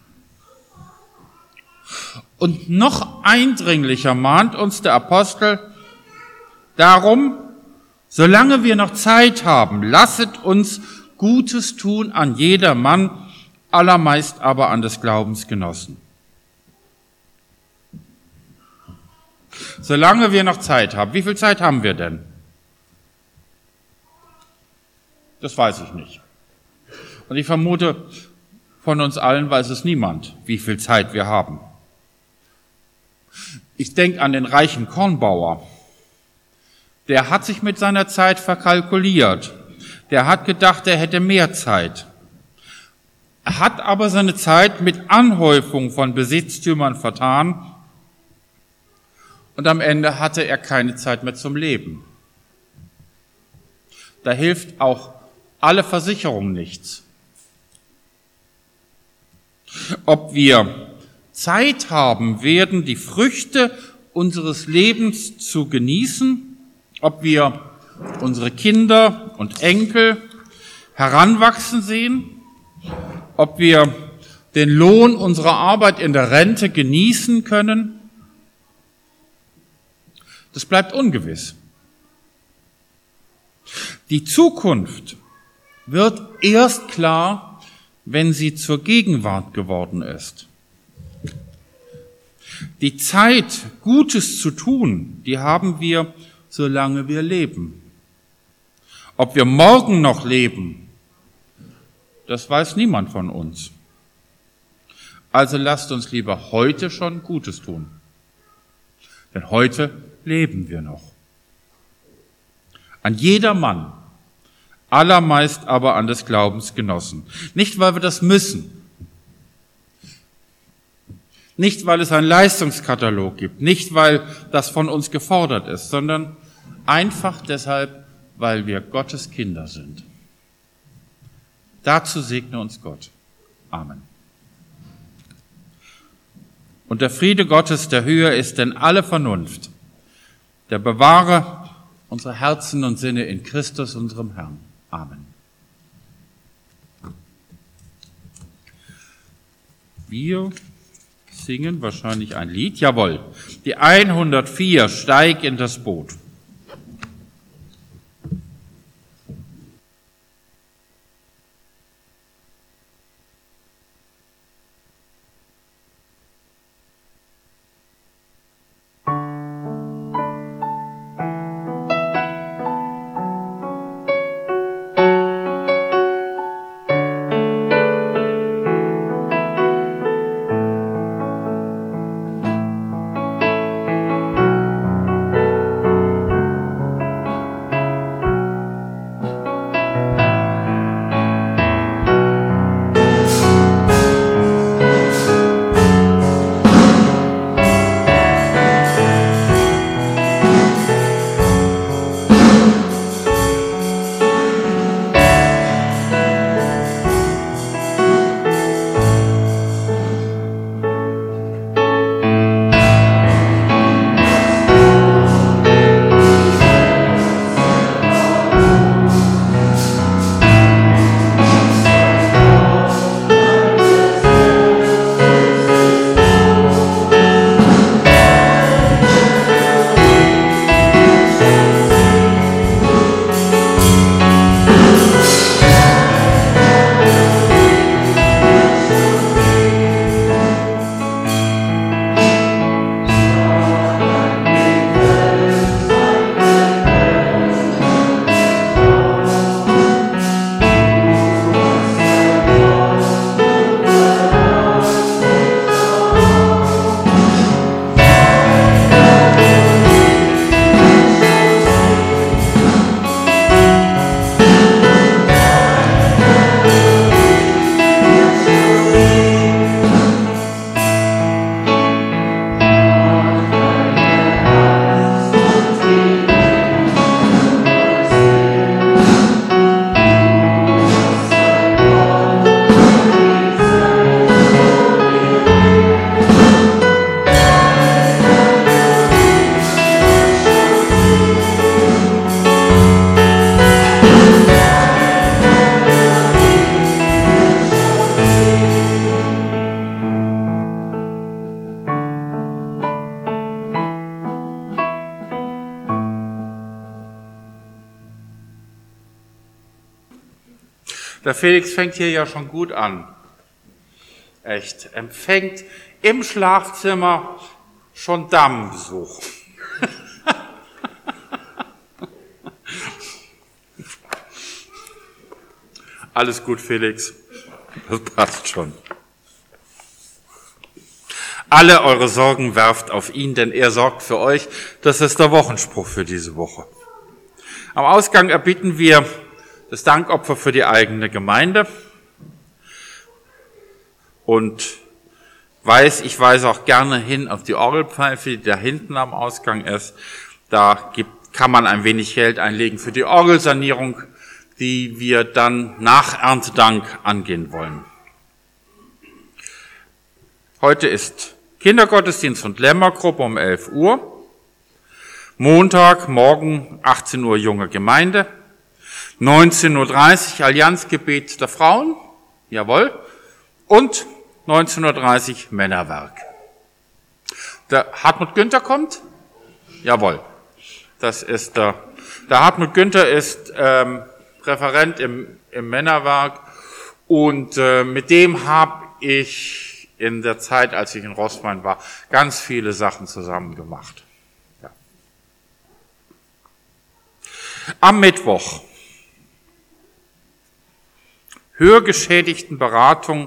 Und noch eindringlicher mahnt uns der Apostel, darum, solange wir noch Zeit haben, lasset uns Gutes tun an jedermann, allermeist aber an des Glaubens Genossen. Solange wir noch Zeit haben. Wie viel Zeit haben wir denn? Das weiß ich nicht. Und ich vermute, von uns allen weiß es niemand, wie viel Zeit wir haben. Ich denke an den reichen Kornbauer. Der hat sich mit seiner Zeit verkalkuliert. Der hat gedacht, er hätte mehr Zeit. Er hat aber seine Zeit mit Anhäufung von Besitztümern vertan. Und am Ende hatte er keine Zeit mehr zum Leben. Da hilft auch alle Versicherung nichts. Ob wir Zeit haben werden, die Früchte unseres Lebens zu genießen, ob wir unsere Kinder und Enkel heranwachsen sehen, ob wir den Lohn unserer Arbeit in der Rente genießen können, das bleibt ungewiss. Die Zukunft wird erst klar, wenn sie zur Gegenwart geworden ist. Die Zeit, Gutes zu tun, die haben wir, solange wir leben. Ob wir morgen noch leben, das weiß niemand von uns. Also lasst uns lieber heute schon Gutes tun. Denn heute leben wir noch. An jedermann, allermeist aber an des Glaubens Genossen. Nicht, weil wir das müssen. Nicht, weil es einen Leistungskatalog gibt. Nicht, weil das von uns gefordert ist, sondern einfach deshalb, weil wir Gottes Kinder sind. Dazu segne uns Gott. Amen. Und der Friede Gottes, der höher ist denn alle Vernunft, der bewahre unsere Herzen und Sinne in Christus, unserem Herrn. Amen. Wir singen wahrscheinlich ein Lied. Jawohl, die hundertvier, Steig in das Boot. Der Felix fängt hier ja schon gut an. Echt. Empfängt im Schlafzimmer schon Damenbesuch. Alles gut, Felix. Das passt schon. Alle eure Sorgen werft auf ihn, denn er sorgt für euch. Das ist der Wochenspruch für diese Woche. Am Ausgang erbitten wir das Dankopfer für die eigene Gemeinde. Und weiß, ich weise auch gerne hin auf die Orgelpfeife, die da hinten am Ausgang ist. Da gibt, kann man ein wenig Geld einlegen für die Orgelsanierung, die wir dann nach Erntedank angehen wollen. Heute ist Kindergottesdienst und Lämmergruppe um elf Uhr. Montag, morgen achtzehn Uhr junge Gemeinde. neunzehn Uhr dreißig Allianzgebet der Frauen. Jawohl. Und neunzehn Uhr dreißig Männerwerk. Der Hartmut Günther kommt? Jawohl. Das ist der, der Hartmut Günther ist ähm, Referent im, im Männerwerk und äh, mit dem habe ich in der Zeit, als ich in Roßwein war, ganz viele Sachen zusammen gemacht. Ja. Am Mittwoch Hörgeschädigtenberatung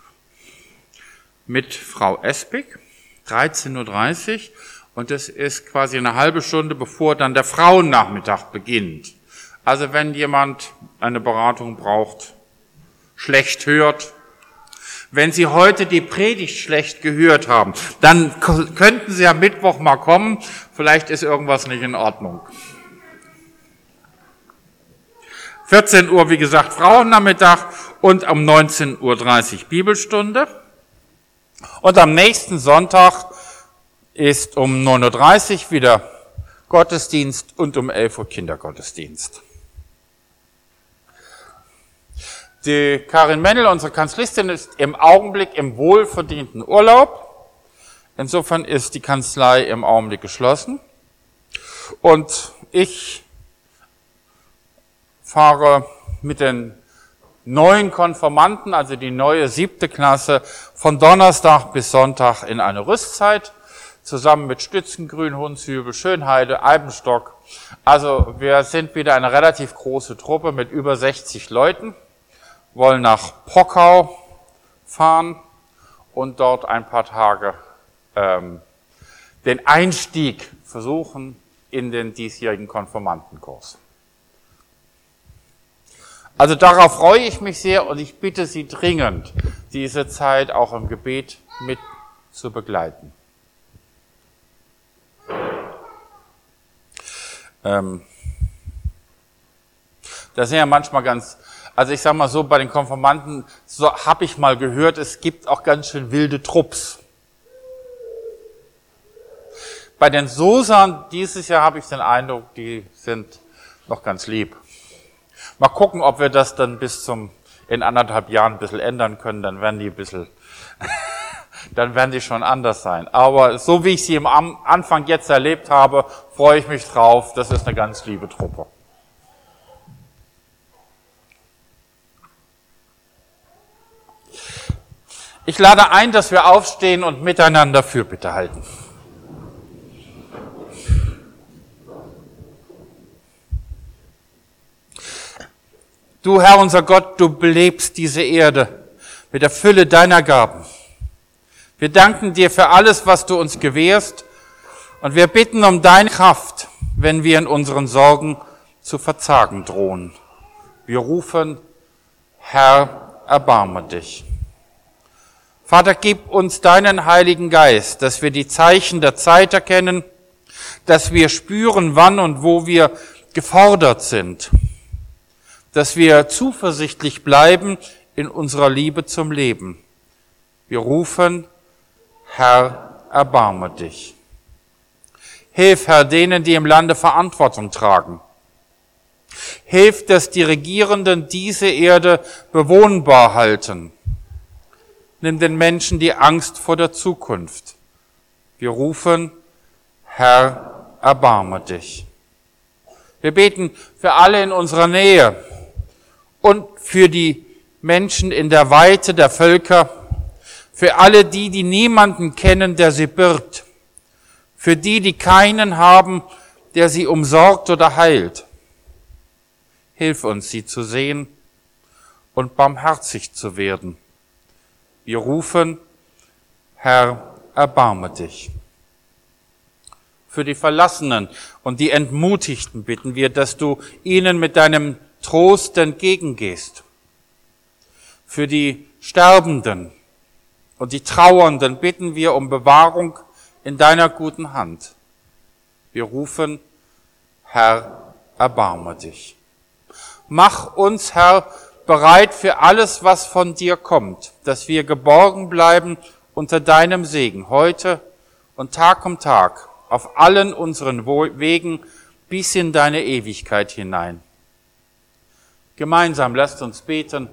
mit Frau Espig, dreizehn Uhr dreißig, und das ist quasi eine halbe Stunde, bevor dann der Frauennachmittag beginnt. Also wenn jemand eine Beratung braucht, schlecht hört, wenn Sie heute die Predigt schlecht gehört haben, dann könnten Sie am Mittwoch mal kommen, vielleicht ist irgendwas nicht in Ordnung. vierzehn Uhr, wie gesagt, Frauennachmittag und um neunzehn Uhr dreißig Bibelstunde. Und am nächsten Sonntag ist um neun Uhr dreißig wieder Gottesdienst und um elf Uhr Kindergottesdienst. Die Karin Mennel, unsere Kanzlistin, ist im Augenblick im wohlverdienten Urlaub. Insofern ist die Kanzlei im Augenblick geschlossen. Und ich fahre mit den neuen Konformanten, also die neue siebte Klasse, von Donnerstag bis Sonntag in eine Rüstzeit, zusammen mit Stützengrün, Hundshübel, Schönheide, Eibenstock. Also wir sind wieder eine relativ große Truppe mit über sechzig Leuten, wollen nach Pockau fahren und dort ein paar Tage ähm, den Einstieg versuchen in den diesjährigen Konformantenkurs. Also darauf freue ich mich sehr und ich bitte Sie dringend, diese Zeit auch im Gebet mit zu begleiten. Ähm, das sind ja manchmal ganz, also ich sage mal so, bei den Konfirmanden, so habe ich mal gehört, es gibt auch ganz schön wilde Trupps. Bei den Sosern dieses Jahr habe ich den Eindruck, die sind noch ganz lieb. Mal gucken, ob wir das dann bis zum, in anderthalb Jahren ein bisschen ändern können, dann werden die ein bisschen, dann werden die schon anders sein. Aber so wie ich sie am Anfang jetzt erlebt habe, freue ich mich drauf, das ist eine ganz liebe Truppe. Ich lade ein, dass wir aufstehen und miteinander Fürbitte halten. Du, Herr, unser Gott, du belebst diese Erde mit der Fülle deiner Gaben. Wir danken dir für alles, was du uns gewährst, und wir bitten um deine Kraft, wenn wir in unseren Sorgen zu verzagen drohen. Wir rufen, Herr, erbarme dich. Vater, gib uns deinen Heiligen Geist, dass wir die Zeichen der Zeit erkennen, dass wir spüren, wann und wo wir gefordert sind, dass wir zuversichtlich bleiben in unserer Liebe zum Leben. Wir rufen, Herr, erbarme dich. Hilf, Herr, denen, die im Lande Verantwortung tragen. Hilf, dass die Regierenden diese Erde bewohnbar halten. Nimm den Menschen die Angst vor der Zukunft. Wir rufen, Herr, erbarme dich. Wir beten für alle in unserer Nähe und für die Menschen in der Weite der Völker, für alle die, die niemanden kennen, der sie birgt, für die, die keinen haben, der sie umsorgt oder heilt. Hilf uns, sie zu sehen und barmherzig zu werden. Wir rufen, Herr, erbarme dich. Für die Verlassenen und die Entmutigten bitten wir, dass du ihnen mit deinem Trost entgegengehst. Für die Sterbenden und die Trauernden bitten wir um Bewahrung in deiner guten Hand. Wir rufen, Herr, erbarme dich. Mach uns, Herr, bereit für alles, was von dir kommt, dass wir geborgen bleiben unter deinem Segen, heute und Tag um Tag, auf allen unseren Wegen bis in deine Ewigkeit hinein. Gemeinsam lasst uns beten.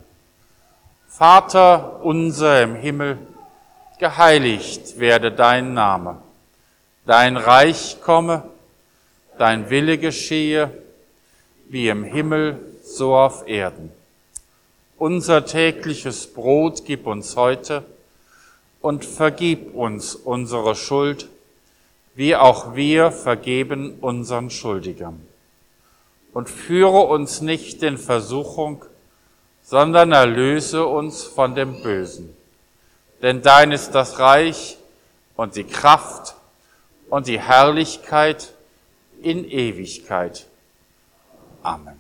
Vater unser im Himmel, geheiligt werde dein Name. Dein Reich komme, dein Wille geschehe, wie im Himmel, so auf Erden. Unser tägliches Brot gib uns heute und vergib uns unsere Schuld, wie auch wir vergeben unseren Schuldigern. Und führe uns nicht in Versuchung, sondern erlöse uns von dem Bösen. Denn dein ist das Reich und die Kraft und die Herrlichkeit in Ewigkeit. Amen.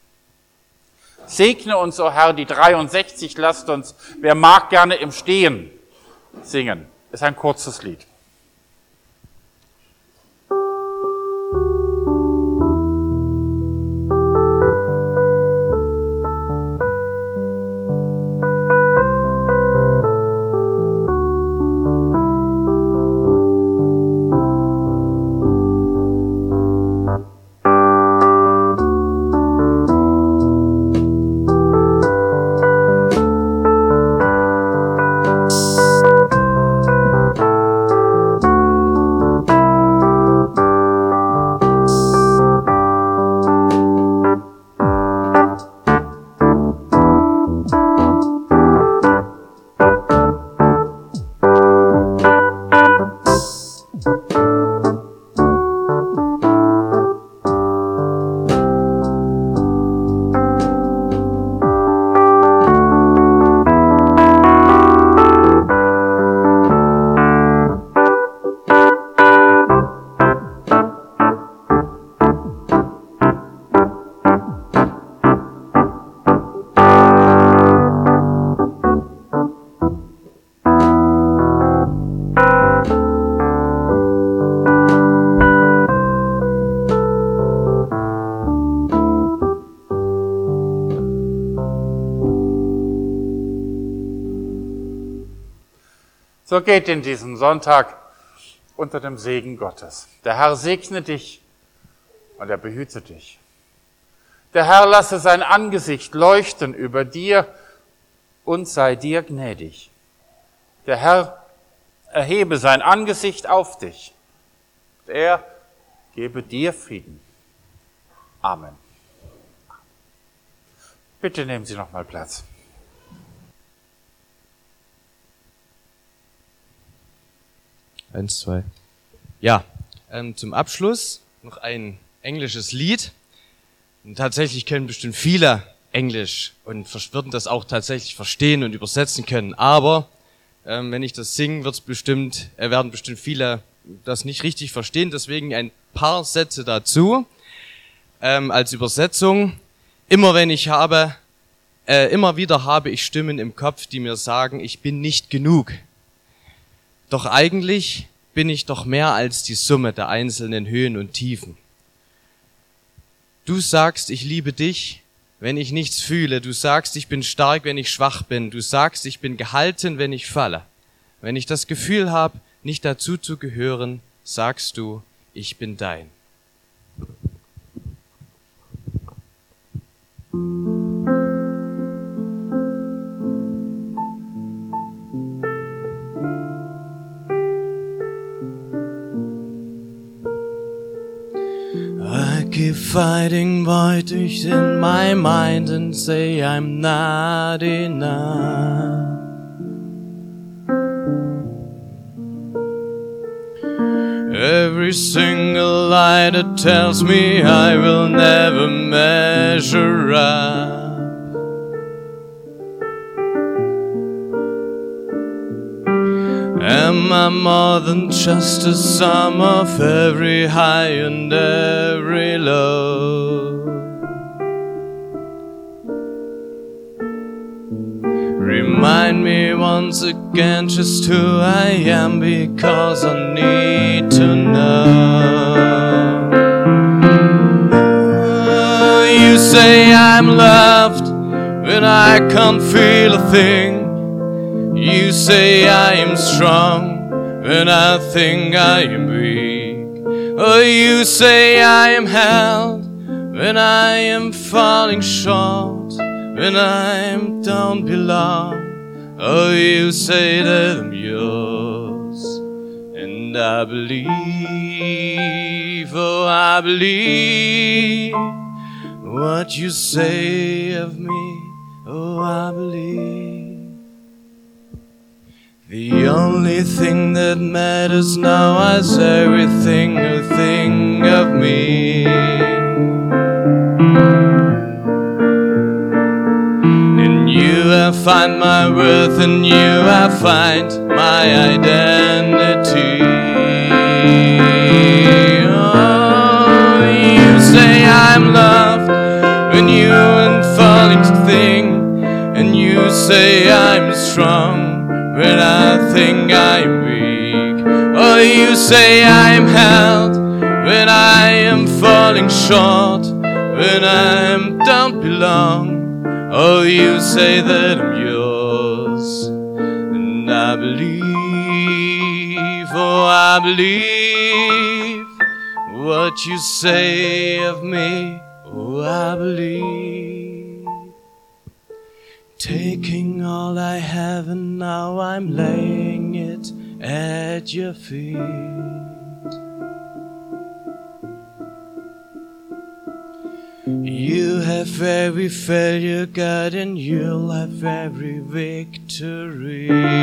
Segne uns, o Herr, die dreiundsechzig, lasst uns, wer mag, gerne im Stehen singen. Ist ein kurzes Lied. So geht in diesem Sonntag unter dem Segen Gottes. Der Herr segne dich und er behüte dich. Der Herr lasse sein Angesicht leuchten über dir und sei dir gnädig. Der Herr erhebe sein Angesicht auf dich. Er gebe dir Frieden. Amen. Bitte nehmen Sie noch mal Platz. Eins, zwei. Ja, ähm, zum Abschluss noch ein englisches Lied. Und tatsächlich können bestimmt viele Englisch und würden das auch tatsächlich verstehen und übersetzen können. Aber ähm, wenn ich das singe, wird's bestimmt, äh, werden bestimmt viele das nicht richtig verstehen. Deswegen ein paar Sätze dazu ähm, als Übersetzung. Immer wenn ich habe, äh, immer wieder habe ich Stimmen im Kopf, die mir sagen, ich bin nicht genug. Doch eigentlich bin ich doch mehr als die Summe der einzelnen Höhen und Tiefen. Du sagst, ich liebe dich, wenn ich nichts fühle. Du sagst, ich bin stark, wenn ich schwach bin. Du sagst, ich bin gehalten, wenn ich falle. Wenn ich das Gefühl habe, nicht dazu zu gehören, sagst du, ich bin dein. I keep fighting void in my mind and say I'm not enough. Every single lie that tells me I will never measure up. Am I more than just a sum of every high and every low? Remind me once again just who I am, because I need to know. Oh, you say I'm loved when I can't feel a thing. You say I am strong when I think I am weak. Oh, you say I am held when I am falling short, when I don't belong. Oh, you say that I'm yours, and I believe, oh, I believe what you say of me. Oh, I believe. The only thing that matters now is everything you think of me. In you I find my worth, in you I find my identity. Oh, you say I'm loved when you unfolding thing, and you say I'm strong when I think I'm weak. Oh, you say I'm held when I am falling short, when I don't belong. Oh, you say that I'm yours, and I believe, oh, I believe what you say of me. Oh, I believe. Taking all I have and now I'm laying it at your feet. You have every failure, God, and you'll have every victory.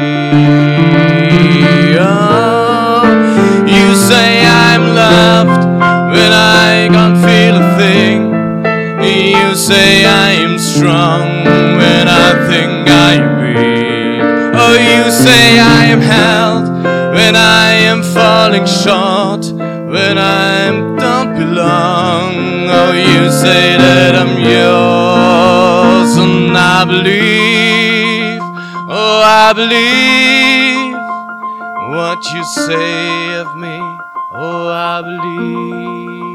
Oh, you say I'm loved when I can't feel a thing. You say I am strong when I think I'm weak. Oh, you say I am held when I am falling short, when I don't belong. Oh, you say that I'm yours, and I believe, oh, I believe what you say of me. Oh, I believe.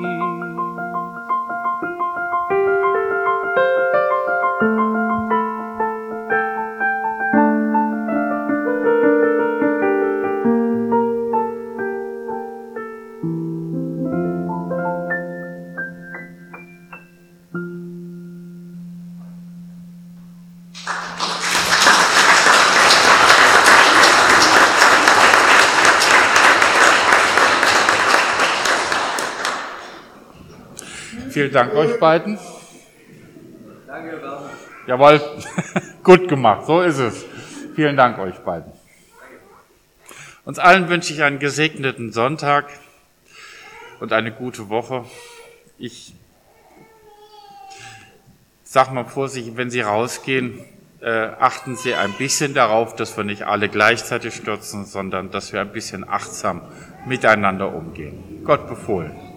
Vielen Dank euch beiden. Danke, Werner. Jawohl, gut gemacht, so ist es. Vielen Dank euch beiden. Uns allen wünsche ich einen gesegneten Sonntag und eine gute Woche. Ich sag mal vorsichtig, wenn Sie rausgehen, äh, achten Sie ein bisschen darauf, dass wir nicht alle gleichzeitig stürzen, sondern dass wir ein bisschen achtsam miteinander umgehen. Gott befohlen.